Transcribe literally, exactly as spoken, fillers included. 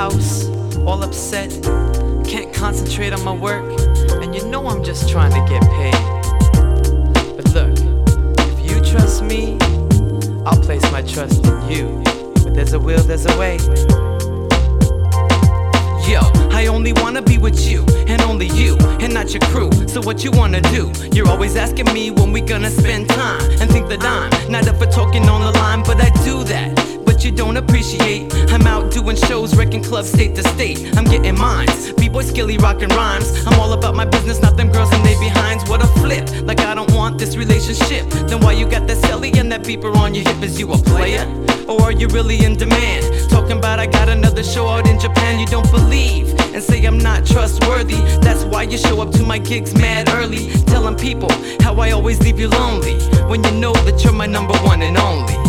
house, all upset. Can't concentrate on my work, and you know I'm just trying to get paid. But look, if you trust me, I'll place my trust in you. But there's a will, there's a way. Yo, I only wanna be with you, and only you, and not your crew. So what you wanna do? You're always asking me when we gonna spend time, and think that I'm not up for talking on the line, but I do that. But you don't appreciate, I'm out doing shows, wrecking clubs state to state. I'm getting mines, B-boy skilly rockin' rhymes. I'm all about my business, not them girls and they behinds. What a flip, like I don't want this relationship. Then why you got that celly and that beeper on your hip? Is you a player? Or are you really in demand? Talking about I got another show out in Japan. You don't believe and say I'm not trustworthy. That's why you show up to my gigs mad early, telling people how I always leave you lonely, when you know that you're my number one and only.